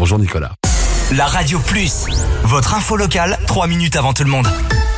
Bonjour Nicolas. La Radio Plus, votre info locale, 3 minutes avant tout le monde.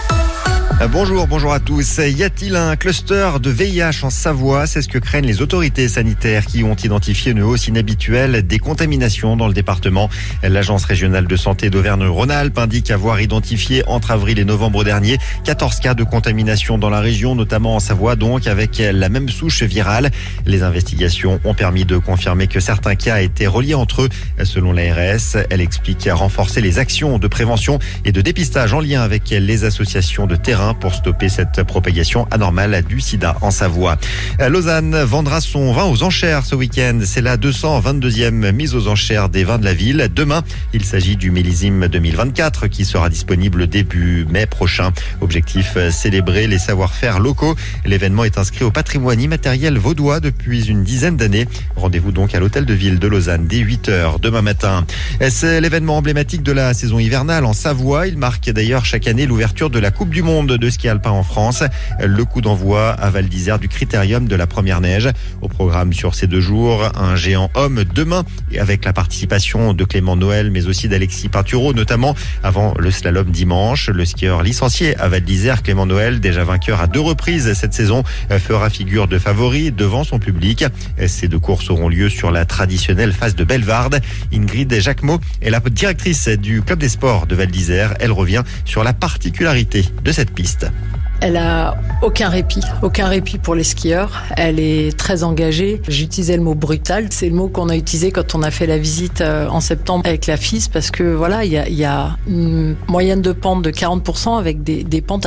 Bonjour à tous. Y a-t-il un cluster de VIH en Savoie? C'est ce que craignent les autorités sanitaires qui ont identifié une hausse inhabituelle des contaminations dans le département. L'agence régionale de santé d'Auvergne-Rhône-Alpes indique avoir identifié entre avril et novembre dernier 14 cas de contamination dans la région, notamment en Savoie, donc avec la même souche virale. Les investigations ont permis de confirmer que certains cas étaient reliés entre eux. Selon l'ARS, elle explique renforcer les actions de prévention et de dépistage en lien avec les associations de terrain pour stopper cette propagation anormale du sida en Savoie. Lausanne vendra son vin aux enchères ce week-end. C'est la 222e mise aux enchères des vins de la ville. Demain, il s'agit du millésime 2024 qui sera disponible début mai prochain. Objectif, célébrer les savoir-faire locaux. L'événement est inscrit au patrimoine immatériel vaudois depuis une dizaine d'années. Rendez-vous donc à l'hôtel de ville de Lausanne dès 8h demain matin. C'est l'événement emblématique de la saison hivernale en Savoie. Il marque d'ailleurs chaque année l'ouverture de la Coupe du Monde de ski alpin en France. Le coup d'envoi à Val d'Isère du critérium de la première neige. Au programme sur ces 2 jours, un géant homme demain avec la participation de Clément Noël mais aussi d'Alexis Pinturo notamment avant le slalom dimanche. Le skieur licencié à Val d'Isère, Clément Noël, déjà vainqueur à 2 reprises cette saison, fera figure de favori devant son public. Ces 2 courses auront lieu sur la traditionnelle face de Bellevarde. Ingrid Jacquemot est la directrice du club des sports de Val d'Isère. Elle revient sur la particularité de cette piste. Elle a aucun répit pour les skieurs. Elle est très engagée. J'utilisais le mot brutal. C'est le mot qu'on a utilisé quand on a fait la visite en septembre avec la FIS parce que voilà, il y a une moyenne de pente de 40% avec des pentes à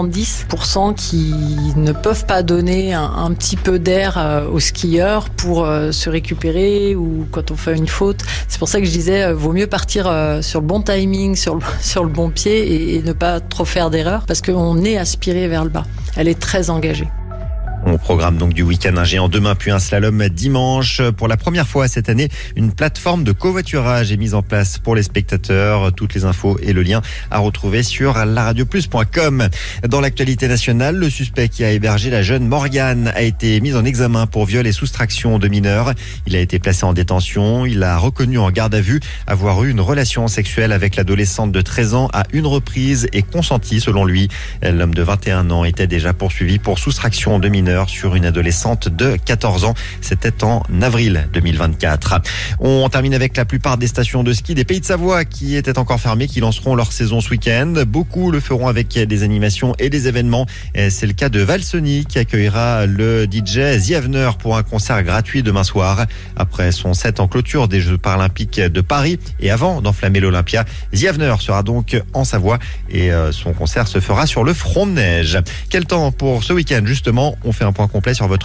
70% qui ne peuvent pas donner un petit peu d'air aux skieurs pour se récupérer ou quand on fait une faute. C'est pour ça que je disais, vaut mieux partir sur le bon timing, sur le bon pied et ne pas trop faire d'erreurs parce qu'on est aspiré vers le bas. Elle est très engagée. On programme donc du week-end un géant demain puis un slalom dimanche. Pour la première fois cette année, une plateforme de covoiturage est mise en place pour les spectateurs. Toutes les infos et le lien à retrouver sur laradioplus.com. Dans l'actualité nationale, le suspect qui a hébergé la jeune Morgane a été mis en examen pour viol et soustraction de mineurs. Il a été placé en détention. Il a reconnu en garde à vue avoir eu une relation sexuelle avec l'adolescente de 13 ans à une reprise et consenti selon lui. L'homme de 21 ans était déjà poursuivi pour soustraction de mineurs sur une adolescente de 14 ans. C'était en avril 2024. On termine avec la plupart des stations de ski des Pays de Savoie qui étaient encore fermées, qui lanceront leur saison ce week-end. Beaucoup le feront avec des animations et des événements. C'est le cas de Valseny qui accueillera le DJ Ziavner pour un concert gratuit demain soir. Après son set en clôture des Jeux paralympiques de Paris et avant d'enflammer l'Olympia, Ziavner sera donc en Savoie et son concert se fera sur le front de neige. Quel temps pour ce week-end justement? On fait un point complet sur votre